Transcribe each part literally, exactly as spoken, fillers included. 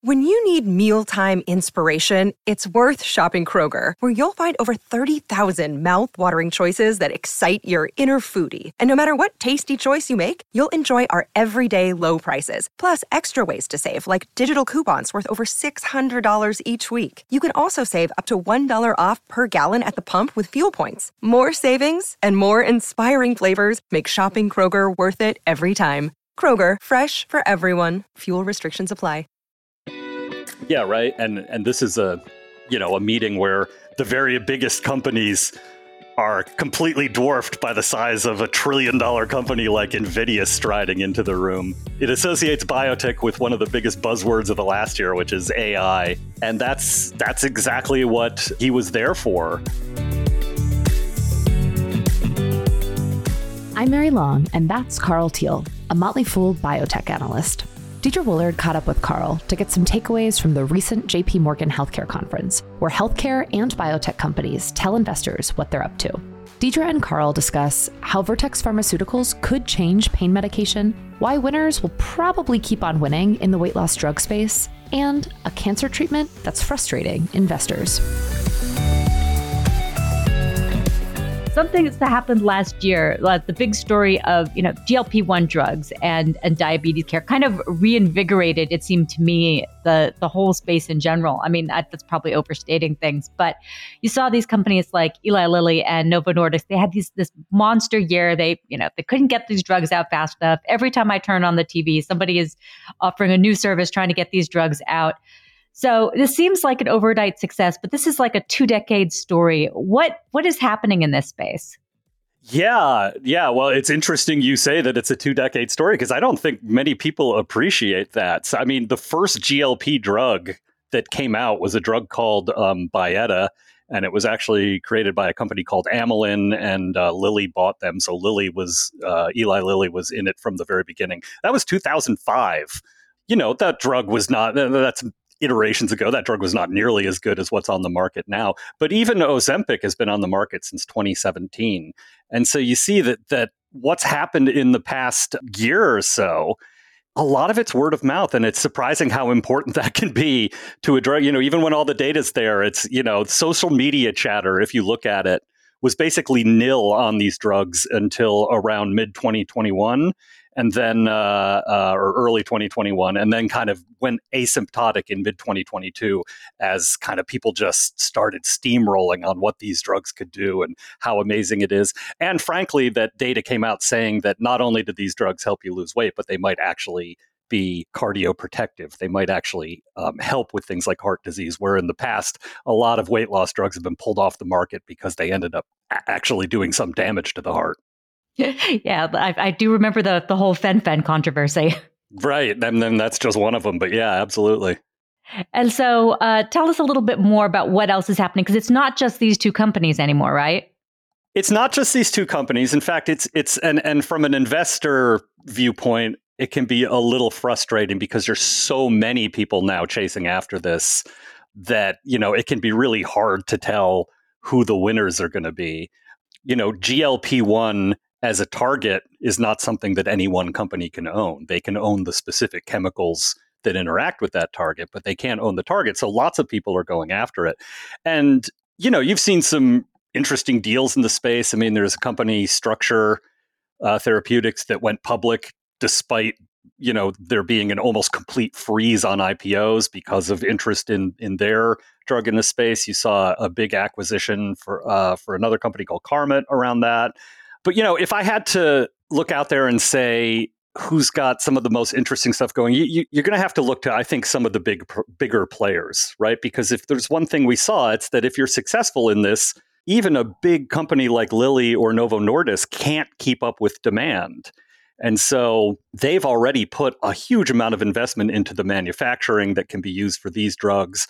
When you need mealtime inspiration, it's worth shopping Kroger, where you'll find over thirty thousand mouth-watering choices that excite your inner foodie. And no matter what tasty choice you make, you'll enjoy our everyday low prices, plus extra ways to save, like digital coupons worth over six hundred dollars each week. You can also save up to one dollar off per gallon at the pump with fuel points. More savings and more inspiring flavors make shopping Kroger worth it every time. Kroger, fresh for everyone. Fuel restrictions apply. Yeah, right. And and this is a, you know, a meeting where the very biggest companies are completely dwarfed by the size of a trillion dollar company like NVIDIA striding into the room. It associates biotech with one of the biggest buzzwords of the last year, which is A I. And that's that's exactly what he was there for. I'm Mary Long, and that's Carl Teal, a Motley Fool biotech analyst. Deidre Woolard caught up with Carl to get some takeaways from the recent J P Morgan Healthcare Conference, where healthcare and biotech companies tell investors what they're up to. Deidre and Carl discuss how Vertex Pharmaceuticals could change pain medication, why winners will probably keep on winning in the weight loss drug space, and a cancer treatment that's frustrating investors. Something that's happened last year, like the big story of, you know, G L P one drugs and, and diabetes care kind of reinvigorated, it seemed to me, the, the whole space in general. I mean, that, that's probably overstating things, but you saw these companies like Eli Lilly and Novo Nordisk. They had these this monster year. They, you know, they couldn't get these drugs out fast enough. Every time I turn on the T V, somebody is offering a new service trying to get these drugs out. So this seems like an overnight success, but this is like a two-decade story. What what is happening in this space? Yeah, yeah. Well, it's interesting you say that it's a two-decade story, because I don't think many people appreciate that. So, I mean, the first G L P drug that came out was a drug called um, Byetta, and it was actually created by a company called Amylin, and uh, Lilly bought them. So Lilly was, uh, Eli Lilly was in it from the very beginning. That was two thousand five. You know, that drug was not, that's iterations ago, that drug was not nearly as good as what's on the market now. But even Ozempic has been on the market since twenty seventeen. And so you see that that what's happened in the past year or so, a lot of it's word of mouth. And it's surprising how important that can be to a drug. You know, even when all the data's there, it's, you know, social media chatter, if you look at it, was basically nil on these drugs until around mid twenty twenty-one. And then, uh, uh, or early twenty twenty-one, and then kind of went asymptotic in mid twenty twenty-two as kind of people just started steamrolling on what these drugs could do and how amazing it is. And frankly, that data came out saying that not only did these drugs help you lose weight, but they might actually be cardioprotective. They might actually um, help with things like heart disease, where in the past, a lot of weight loss drugs have been pulled off the market because they ended up a- actually doing some damage to the heart. Yeah, I, I do remember the the whole fen-phen controversy. Right. And then that's just one of them. But yeah, absolutely. And so uh, tell us a little bit more about what else is happening, because it's not just these two companies anymore, right? It's not just these two companies. In fact, it's it's and and from an investor viewpoint, it can be a little frustrating because there's so many people now chasing after this that, you know, it can be really hard to tell who the winners are going to be. You know, G L P one as a target is not something that any one company can own. They can own the specific chemicals that interact with that target, but they can't own the target. So lots of people are going after it. And, you know, you've seen some interesting deals in the space. I mean, there's a company, Structure uh, Therapeutics, that went public despite, you know, there being an almost complete freeze on I P Os because of interest in in their drug in the space. You saw a big acquisition for uh, for another company called Carmot around that. But, you know, if I had to look out there and say who's got some of the most interesting stuff going, you, you, you're going to have to look to, I think, some of the big, bigger players, right? Because if there's one thing we saw, it's that if you're successful in this, even a big company like Lilly or Novo Nordisk can't keep up with demand. And so they've already put a huge amount of investment into the manufacturing that can be used for these drugs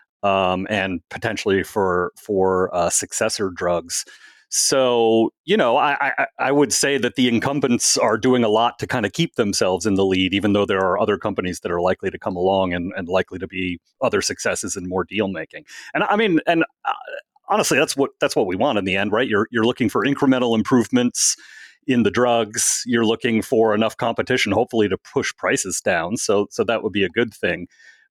um, and potentially for, for uh, successor drugs. So, you know, I, I, I would say that the incumbents are doing a lot to kind of keep themselves in the lead, even though there are other companies that are likely to come along and, and likely to be other successes and more deal making. And I mean, and uh, honestly, that's what that's what we want in the end, right? You're you're looking for incremental improvements in the drugs. You're looking for enough competition, hopefully, to push prices down. So so that would be a good thing.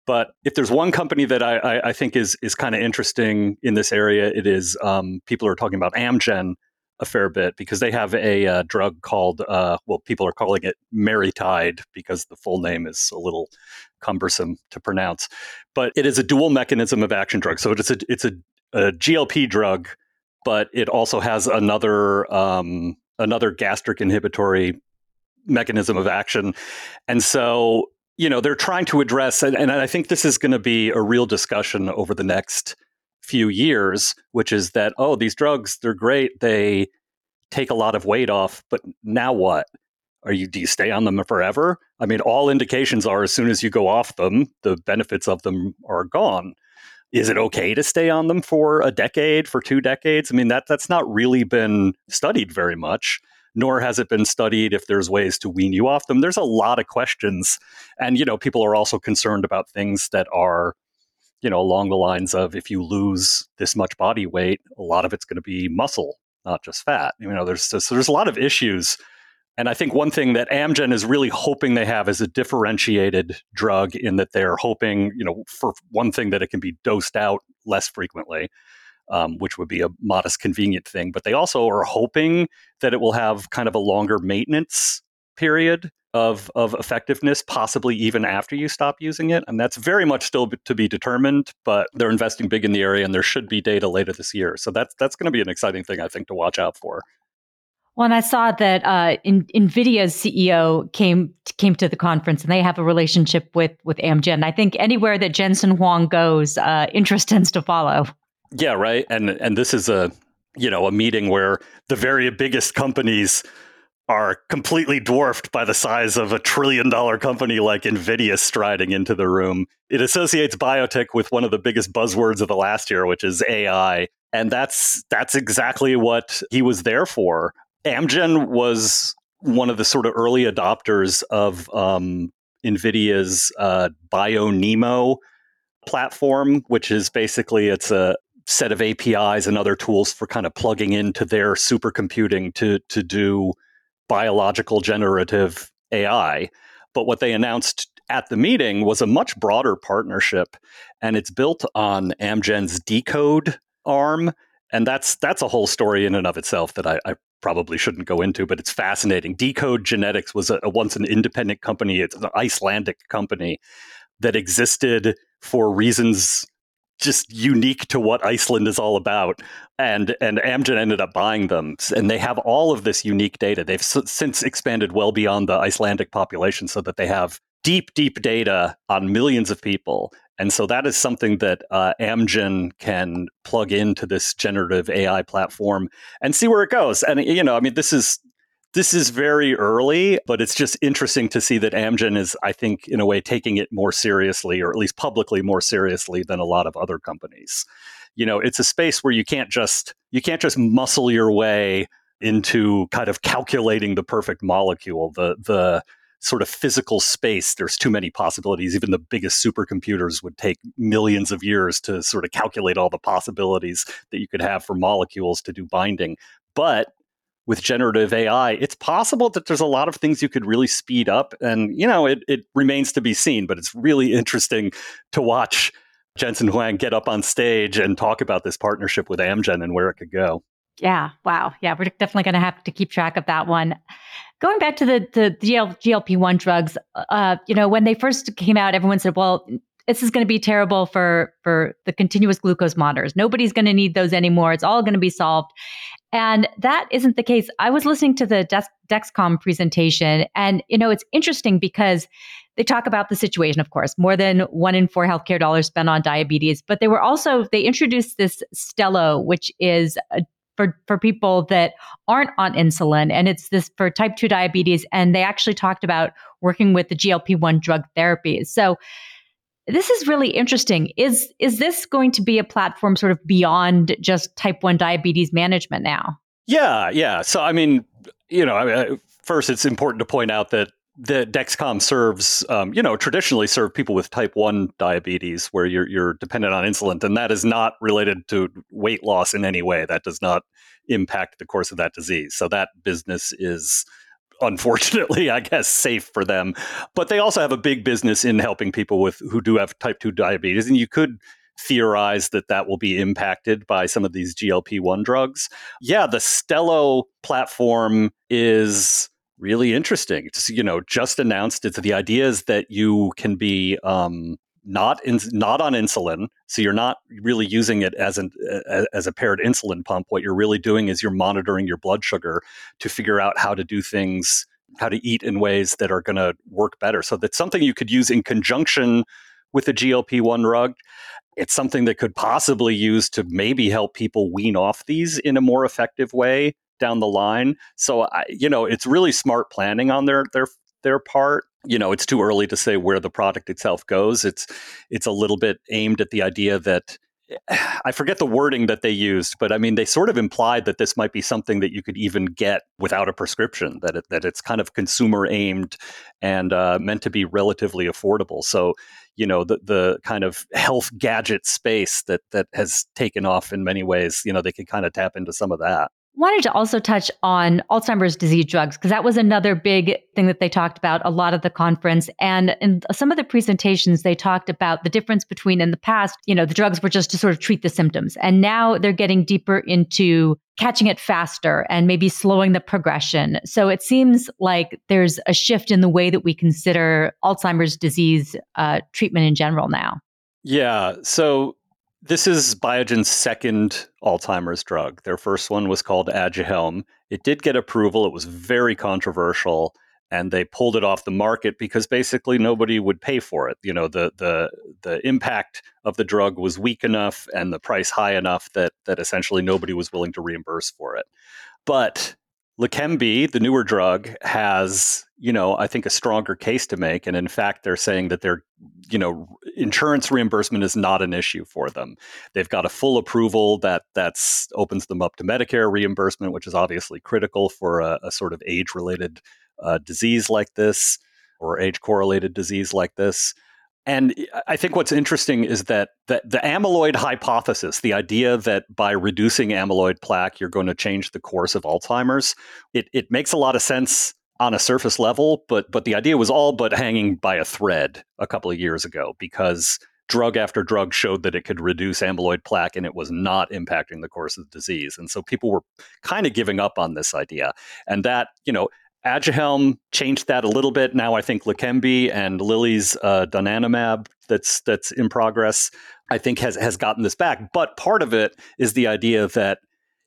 But if there's one company that I, I, I think is is kind of interesting in this area, it is um, people are talking about Amgen a fair bit because they have a uh, drug called, uh, well, people are calling it MariTide because the full name is a little cumbersome to pronounce. But it is a dual mechanism of action drug. So it's a it's a, a G L P drug, but it also has another um, another gastric inhibitory mechanism of action. And so, you know, they're trying to address, and, and I think this is going to be a real discussion over the next few years, which is that, oh, these drugs, they're great. They take a lot of weight off, but now what? Are you, do you stay on them forever? I mean, all indications are as soon as you go off them, the benefits of them are gone. Is it okay to stay on them for a decade, for two decades? I mean, that that's not really been studied very much, nor has it been studied if there's ways to wean you off them. There's a lot of questions. And, you know, people are also concerned about things that are, you know, along the lines of if you lose this much body weight, a lot of it's going to be muscle, not just fat. You know, there's so there's a lot of issues. And I think one thing that Amgen is really hoping they have is a differentiated drug in that they're hoping, you know, for one thing that it can be dosed out less frequently, um, which would be a modest, convenient thing. But they also are hoping that it will have kind of a longer maintenance period of of effectiveness, possibly even after you stop using it. And that's very much still b- to be determined, but they're investing big in the area and there should be data later this year. So that's that's going to be an exciting thing, I think, to watch out for. Well, and I saw that uh, in, NVIDIA's C E O came came to the conference, and they have a relationship with with Amgen. I think anywhere that Jensen Huang goes, uh, interest tends to follow. Yeah, right. And and this is a you know a meeting where the very biggest companies are completely dwarfed by the size of a trillion dollar company like NVIDIA striding into the room. It associates biotech with one of the biggest buzzwords of the last year, which is A I. And that's that's exactly what he was there for. Amgen was one of the sort of early adopters of um, NVIDIA's uh, BioNeMo platform, which is basically it's a set of A P Is and other tools for kind of plugging into their supercomputing to to do biological generative A I. But what they announced at the meeting was a much broader partnership, and it's built on Amgen's Decode arm. And that's that's a whole story in and of itself that I, I probably shouldn't go into, but it's fascinating. Decode Genetics was a, a once an independent company. It's an Icelandic company that existed for reasons just unique to what Iceland is all about. And and Amgen ended up buying them. And they have all of this unique data. They've s- since expanded well beyond the Icelandic population so that they have deep, deep data on millions of people. And so that is something that uh, Amgen can plug into this generative A I platform and see where it goes. And, you know, I mean, this is This is very early, but it's just interesting to see that Amgen is, I think, in a way, taking it more seriously, or at least publicly more seriously than a lot of other companies. You know, it's a space where you can't just you can't just muscle your way into kind of calculating the perfect molecule. The the sort of physical space, there's too many possibilities. Even the biggest supercomputers would take millions of years to sort of calculate all the possibilities that you could have for molecules to do binding. But with generative A I, it's possible that there's a lot of things you could really speed up. And, you know, it, it remains to be seen, but it's really interesting to watch Jensen Huang get up on stage and talk about this partnership with Amgen and where it could go. Yeah. Wow. Yeah. We're definitely going to have to keep track of that one. Going back to the, the G L P one drugs, uh, you know, when they first came out, everyone said, well, this is going to be terrible for, for the continuous glucose monitors. Nobody's going to need those anymore. It's all going to be solved. And that isn't the case. I was listening to the Dex- Dexcom presentation, and, you know, it's interesting because they talk about the situation, of course, more than one in four healthcare dollars spent on diabetes, but they were also, they introduced this Stelo, which is a, for, for people that aren't on insulin. And it's this for type two diabetes. And they actually talked about working with the G L P one drug therapies. So this is really interesting. Is is this going to be a platform sort of beyond just type one diabetes management now? Yeah, yeah. So, I mean, you know, I mean, first, it's important to point out that the Dexcom serves, um, you know, traditionally serve people with type one diabetes where you're you're dependent on insulin, and that is not related to weight loss in any way. That does not impact the course of that disease. So that business is unfortunately, I guess, safe for them. But they also have a big business in helping people with who do have type two diabetes. And you could theorize that that will be impacted by some of these G L P one drugs. Yeah, the Stelo platform is really interesting. It's, you know, just announced. It's the idea is that you can be um, not in, not on insulin, so you're not really using it as an as a paired insulin pump. What you're really doing is you're monitoring your blood sugar to figure out how to do things, how to eat in ways that are going to work better. So that's something you could use in conjunction with a G L P one drug. It's something that could possibly use to maybe help people wean off these in a more effective way down the line. So, I, you know, it's really smart planning on their their their part. You know, it's too early to say where the product itself goes. It's it's a little bit aimed at the idea that I forget the wording that they used, but I mean, they sort of implied that this might be something that you could even get without a prescription, that it, that it's kind of consumer aimed and uh, meant to be relatively affordable. So, you know, the the kind of health gadget space that that has taken off in many ways, you know, they could kind of tap into some of that. Wanted to also touch on Alzheimer's disease drugs, because that was another big thing that they talked about a lot at the conference. And in some of the presentations, they talked about the difference between in the past, you know, the drugs were just to sort of treat the symptoms. And now they're getting deeper into catching it faster and maybe slowing the progression. So it seems like there's a shift in the way that we consider Alzheimer's disease uh, treatment in general now. Yeah. So this is Biogen's second Alzheimer's drug. Their first one was called Aduhelm. It did get approval. It was very controversial, and they pulled it off the market because basically nobody would pay for it. You know, the the the impact of the drug was weak enough and the price high enough that that essentially nobody was willing to reimburse for it. But Leqembi, the newer drug, has, you know, I think a stronger case to make. And in fact, they're saying that their, you know, insurance reimbursement is not an issue for them. They've got a full approval that that's opens them up to Medicare reimbursement, which is obviously critical for a, a sort of age-related uh, disease like this, or age-correlated disease like this. And I think what's interesting is that the, the amyloid hypothesis, the idea that by reducing amyloid plaque, you're going to change the course of Alzheimer's, it, it makes a lot of sense on a surface level, but but the idea was all but hanging by a thread a couple of years ago, because drug after drug showed that it could reduce amyloid plaque and it was not impacting the course of the disease. And so people were kind of giving up on this idea. And that, you know, Aduhelm changed that a little bit. Now I think Leqembi and Lilly's uh, donanemab that's that's in progress, I think has has gotten this back. But part of it is the idea that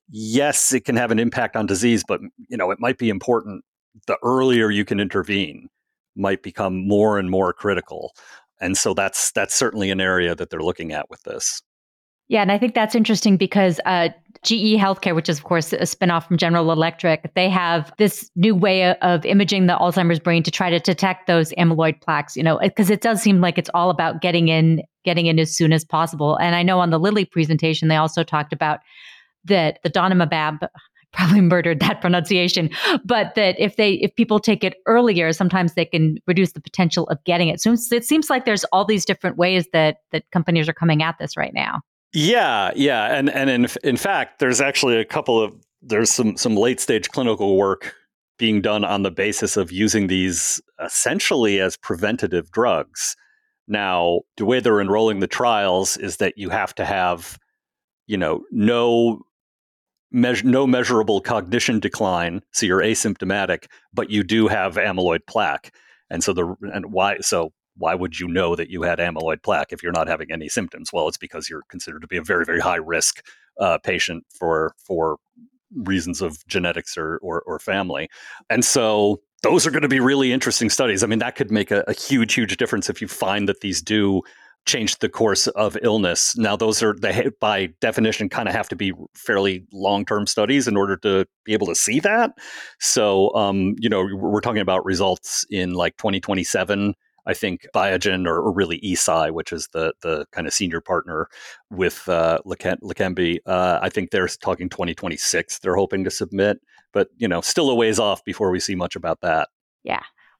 yes, it can have an impact on disease, but you know, it might be important. The earlier you can intervene might become more and more critical. And so that's that's certainly an area that they're looking at with this. Yeah, and I think that's interesting because uh, G E Healthcare, which is, of course, a spinoff from General Electric, they have this new way of imaging the Alzheimer's brain to try to detect those amyloid plaques, you know, because it does seem like it's all about getting in, getting in as soon as possible. And I know on the Lilly presentation, they also talked about that the donanemab, probably murdered that pronunciation, but that if they if people take it earlier, sometimes they can reduce the potential of getting it. So it seems like there's all these different ways that that companies are coming at this right now. Yeah, yeah, and and in in fact, there's actually a couple of there's some some late stage clinical work being done on the basis of using these essentially as preventative drugs. Now, the way they're enrolling the trials is that you have to have, you know, no measure, no measurable cognition decline, so you're asymptomatic, but you do have amyloid plaque, and so the and why so. Why would you know that you had amyloid plaque if you're not having any symptoms? Well, it's because you're considered to be a very, very high risk uh, patient for for reasons of genetics or, or or family. And so those are going to be really interesting studies. I mean, that could make a, a huge, huge difference if you find that these do change the course of illness. Now, those are, they by definition, kind of have to be fairly long-term studies in order to be able to see that. So, um, you know, we're talking about results in like twenty twenty-seven. I think Biogen, or, or really Eisai, which is the the kind of senior partner with uh, Leqembi, uh, I think they're talking twenty twenty-six. They're hoping to submit, but you know, still a ways off before we see much about that. Yeah.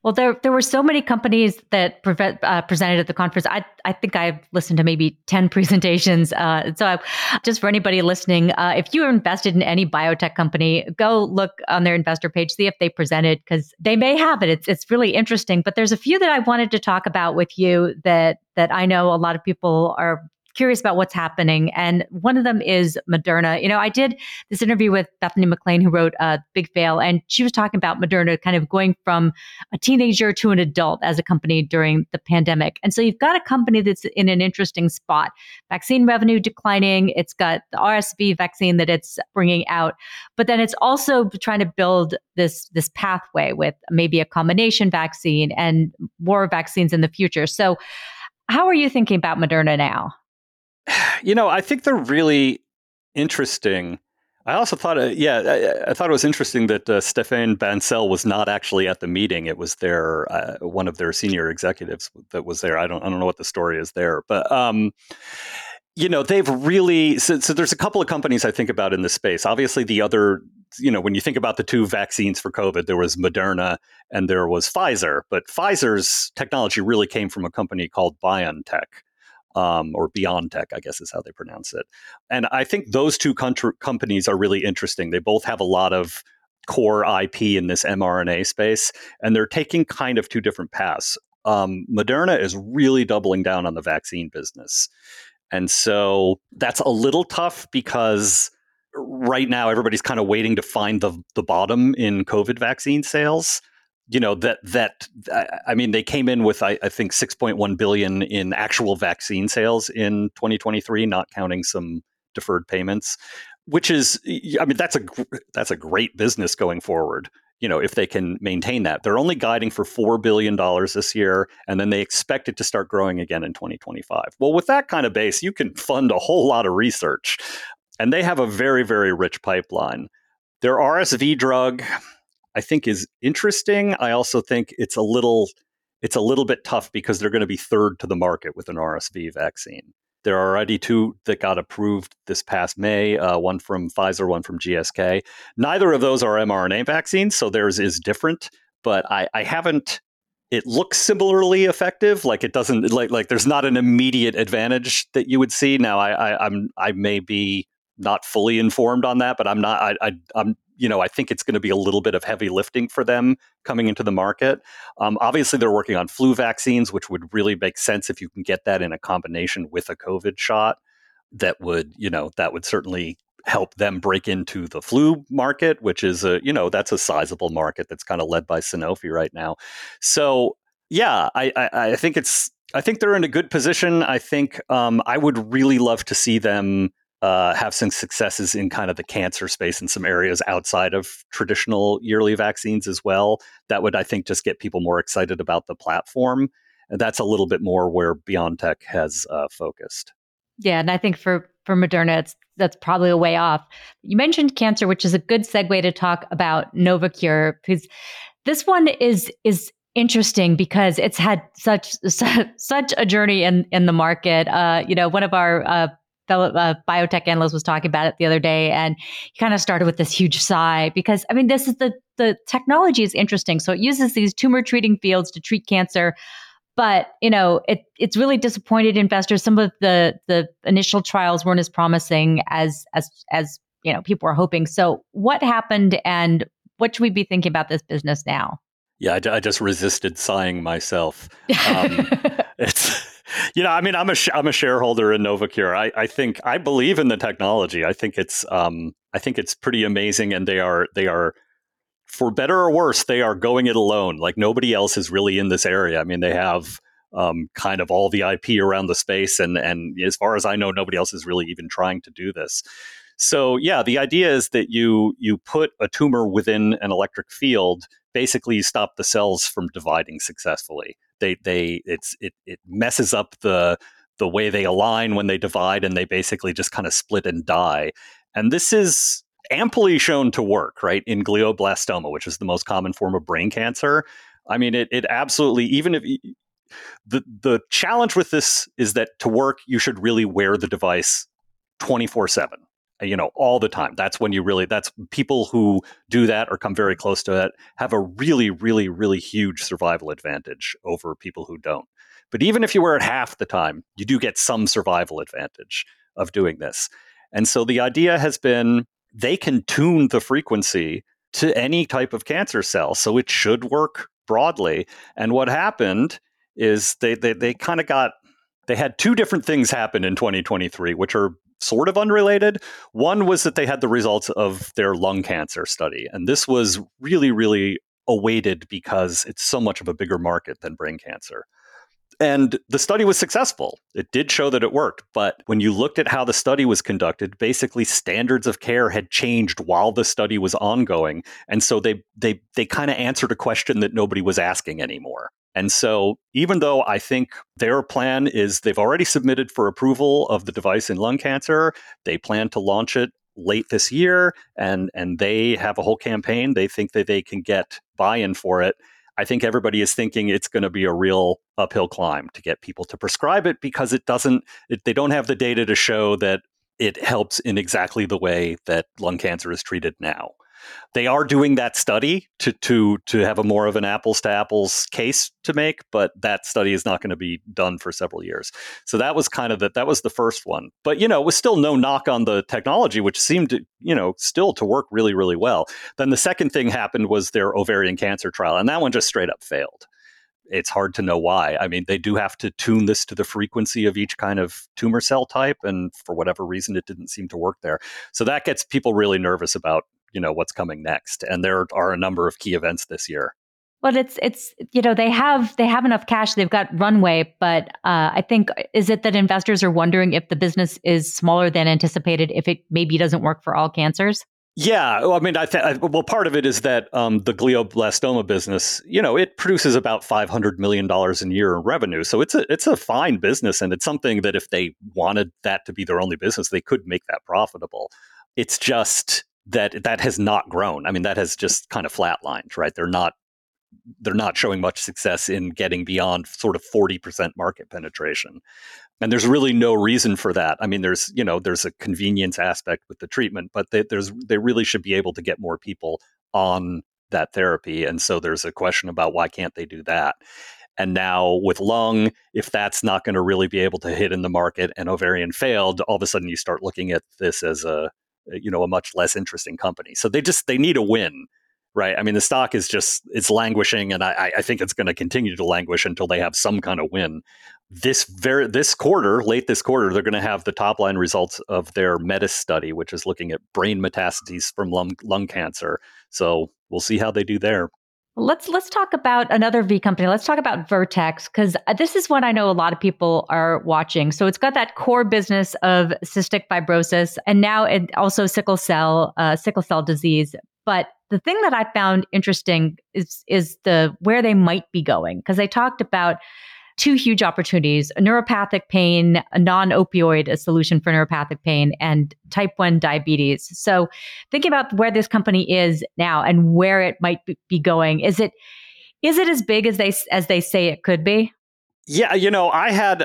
Well, there there were so many companies that pre- uh, presented at the conference. I I think I've listened to maybe ten presentations. Uh, so I, just for anybody listening, uh, if you are invested in any biotech company, go look on their investor page, see if they presented, because they may have it. It's it's really interesting. But there's a few that I wanted to talk about with you that that I know a lot of people are curious about what's happening. And one of them is Moderna. You know, I did this interview with Bethany McLean, who wrote uh, Big Fail, and she was talking about Moderna kind of going from a teenager to an adult as a company during the pandemic. And so you've got a company that's in an interesting spot. Vaccine revenue declining. It's got the R S V vaccine that it's bringing out, but then it's also trying to build this, this pathway with maybe a combination vaccine and more vaccines in the future. So how are you thinking about Moderna now? You know, I think they're really interesting. I also thought, uh, yeah, I, I thought it was interesting that uh, Stéphane Bancel was not actually at the meeting. It was their uh, one of their senior executives that was there. I don't, I don't know what the story is there, but um, you know, they've really. So, so there's a couple of companies I think about in this space. Obviously, the other, you know, when you think about the two vaccines for COVID, there was Moderna and there was Pfizer. But Pfizer's technology really came from a company called BioNTech. Um, or BioNTech, I guess is how they pronounce it. And I think those two country- companies are really interesting. They both have a lot of core I P in this mRNA space, and they're taking kind of two different paths. Um, Moderna is really doubling down on the vaccine business. And so that's a little tough because right now everybody's kind of waiting to find the, the bottom in COVID vaccine sales. You know, that that I mean, they came in with, I, I think, six point one billion dollars in actual vaccine sales in twenty twenty-three, not counting some deferred payments, which is, I mean, that's a that's a great business going forward. You know, if they can maintain that. They're only guiding for four billion dollars this year, and then they expect it to start growing again in twenty twenty-five. Well, with that kind of base, you can fund a whole lot of research, and they have a very, very rich pipeline. Their R S V drug, I think, is interesting. I also think it's a little it's a little bit tough because they're going to be third to the market with an R S V vaccine. There are already two that got approved this past May, uh, one from Pfizer, one from G S K. Neither of those are mRNA vaccines, so theirs is different. But I, I haven't. It looks similarly effective. Like it doesn't like like there's not an immediate advantage that you would see. Now I, I I'm I may be not fully informed on that, but I'm not. I, I I'm. You know, I think it's going to be a little bit of heavy lifting for them coming into the market. Um, obviously, they're working on flu vaccines, which would really make sense if you can get that in a combination with a COVID shot. That would, you know, that would certainly help them break into the flu market, which is a, you know, that's a sizable market that's kind of led by Sanofi right now. So, yeah, I, I, I think it's, I think they're in a good position. I think um, I would really love to see them Uh, have some successes in kind of the cancer space and some areas outside of traditional yearly vaccines as well. That would, I think, just get people more excited about the platform. And that's a little bit more where BioNTech has uh, focused. Yeah, and I think for for Moderna, it's that's probably a way off. You mentioned cancer, which is a good segue to talk about Novocure, because this one is is interesting because it's had such such a journey in in the market. Uh, you know, one of our uh, fellow uh, biotech analyst was talking about it the other day, and he kind of started with this huge sigh because, I mean, this is the the technology is interesting. So it uses these tumor treating fields to treat cancer, but you know, it it's really disappointed investors. Some of the the initial trials weren't as promising as as as you know people were hoping. So what happened, and what should we be thinking about this business now? Yeah, I, I just resisted sighing myself. Um, it's. You know, I mean, I'm a sh- I'm a shareholder in Novocure. I, I think I believe in the technology. I think it's um, I think it's pretty amazing, and they are they are, for better or worse, they are going it alone. Like nobody else is really in this area. I mean, they have um, kind of all the I P around the space, and and as far as I know, nobody else is really even trying to do this. So yeah, the idea is that you you put a tumor within an electric field. Basically, you stop the cells from dividing successfully. They they it's it it messes up the the way they align when they divide, and they basically just kind of split and die. And this is amply shown to work, right, in glioblastoma, which is the most common form of brain cancer. I mean, it it absolutely, even if the the challenge with this is that to work, you should really wear the device twenty-four seven. you know, all the time. That's when you really, that's people who do that or come very close to it have a really, really, really huge survival advantage over people who don't. But even if you wear it half the time, you do get some survival advantage of doing this. And so the idea has been they can tune the frequency to any type of cancer cell. So it should work broadly. And what happened is they they, they kind of got, they had two different things happen in twenty twenty-three, which are sort of unrelated. One was that they had the results of their lung cancer study. And this was really, really awaited because it's so much of a bigger market than brain cancer. And the study was successful. It did show that it worked. But when you looked at how the study was conducted, basically standards of care had changed while the study was ongoing. And so they they they kind of answered a question that nobody was asking anymore. And so even though I think their plan is they've already submitted for approval of the device in lung cancer, they plan to launch it late this year, and and they have a whole campaign. They think that they can get buy-in for it. I think everybody is thinking it's going to be a real uphill climb to get people to prescribe it because it doesn't, it, they don't have the data to show that it helps in exactly the way that lung cancer is treated now. They are doing that study to to to have a more of an apples to apples case to make, but that study is not going to be done for several years. So that was kind of that. That was the first one. But you know, it was still no knock on the technology, which seemed to, you know, still to work really, really well. Then the second thing happened was their ovarian cancer trial, and that one just straight up failed. It's hard to know why. I mean, they do have to tune this to the frequency of each kind of tumor cell type, and for whatever reason, it didn't seem to work there. So that gets people really nervous about, you know, what's coming next. And there are a number of key events this year. Well, it's it's you know they have they have enough cash, they've got runway, but uh, I think is it that investors are wondering if the business is smaller than anticipated, if it maybe doesn't work for all cancers? Yeah, well, I mean, I th- well, part of it is that um, the glioblastoma business, you know, it produces about five hundred million dollars a year in revenue. So it's a it's a fine business, and it's something that if they wanted that to be their only business, they could make that profitable. It's just that that has not grown. I mean, that has just kind of flatlined, right? They're not they're not showing much success in getting beyond sort of forty percent market penetration. And there's really no reason for that. I mean, there's, you know, there's a convenience aspect with the treatment, but they, there's they really should be able to get more people on that therapy. And so there's a question about why can't they do that? And now with lung, if that's not going to really be able to hit in the market and ovarian failed, all of a sudden you start looking at this as a, you know, a much less interesting company. So they just, they need a win, right? I mean, the stock is just, it's languishing, and I, I think it's going to continue to languish until they have some kind of win. This very, this quarter, late this quarter, they're going to have the top line results of their METIS study, which is looking at brain metastases from lung, lung cancer. So we'll see how they do there. Let's let's talk about another V company. Let's talk about Vertex, because this is one I know a lot of people are watching. So it's got that core business of cystic fibrosis, and now it also sickle cell uh, sickle cell disease. But the thing that I found interesting is is the where they might be going, because they talked about two huge opportunities: neuropathic pain, a non-opioid a solution for neuropathic pain, and type one diabetes. So thinking about where this company is now and where it might be going, is it is it as big as they as they say it could be? Yeah, you know, I had,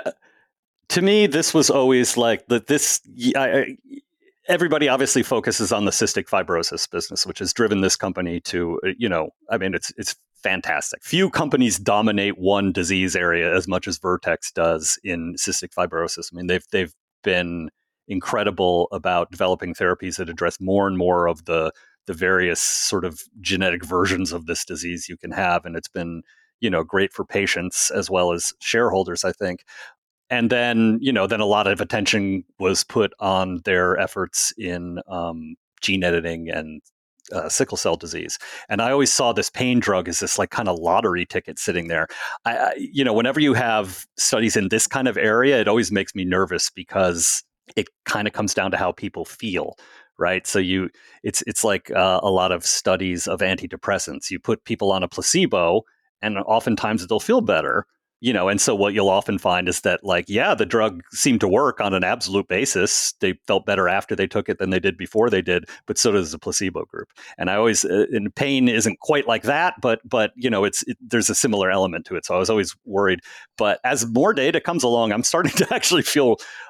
to me, this was always like that. This I, everybody obviously focuses on the cystic fibrosis business, which has driven this company to, you know, I mean, it's it's fantastic. Few companies dominate one disease area as much as Vertex does in cystic fibrosis. I mean, they've they've been incredible about developing therapies that address more and more of the the various sort of genetic versions of this disease you can have, and it's been, you know, great for patients as well as shareholders, I think. And then, you know, then a lot of attention was put on their efforts in um, gene editing and uh, sickle cell disease. And I always saw this pain drug as this like kind of lottery ticket sitting there. I, I, you know, whenever you have studies in this kind of area, it always makes me nervous because it kind of comes down to how people feel, right? So you, it's it's like uh, a lot of studies of antidepressants. You put people on a placebo, and oftentimes they'll feel better. You know, and so what you'll often find is that, like, yeah, the drug seemed to work on an absolute basis. They felt better after they took it than they did before they did, but so does the placebo group. And I always, uh, and pain isn't quite like that, but, but you know, it's it, there's a similar element to it. So I was always worried. But as more data comes along, I'm starting to actually feel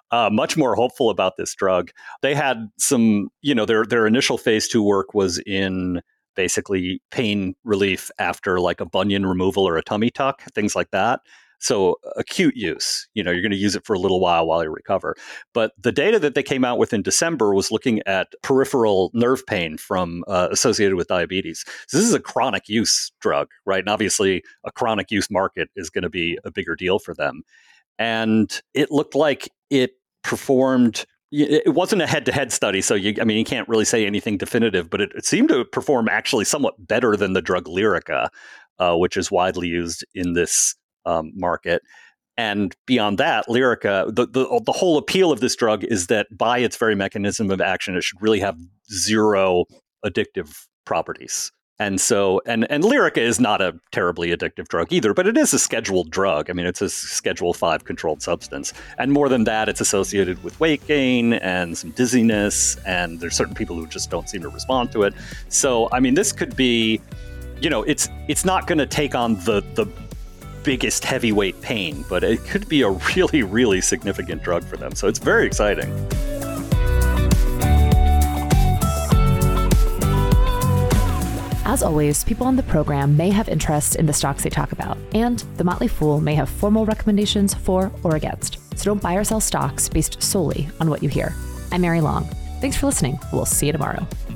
uh, much more hopeful about this drug. They had some, you know, their their initial phase two work was in basically pain relief after like a bunion removal or a tummy tuck, things like that. So acute use, you know, you're going to use it for a little while while you recover. But the data that they came out with in December was looking at peripheral nerve pain from uh, associated with diabetes. So this is a chronic use drug, right? And obviously a chronic use market is going to be a bigger deal for them. And it looked like it performed. It wasn't a head-to-head study, so you, I mean, you can't really say anything definitive, but it, it seemed to perform actually somewhat better than the drug Lyrica, uh, which is widely used in this um, market. And beyond that, Lyrica, the, the the whole appeal of this drug is that by its very mechanism of action, it should really have zero addictive properties. And so, and, and Lyrica is not a terribly addictive drug either, but it is a scheduled drug. I mean, it's a Schedule five controlled substance. And more than that, it's associated with weight gain and some dizziness, and there's certain people who just don't seem to respond to it. So, I mean, this could be, you know, it's it's not going to take on the the biggest heavyweight pain, but it could be a really, really significant drug for them. So it's very exciting. As always, people on the program may have interests in the stocks they talk about, and The Motley Fool may have formal recommendations for or against. So don't buy or sell stocks based solely on what you hear. I'm Mary Long. Thanks for listening. We'll see you tomorrow.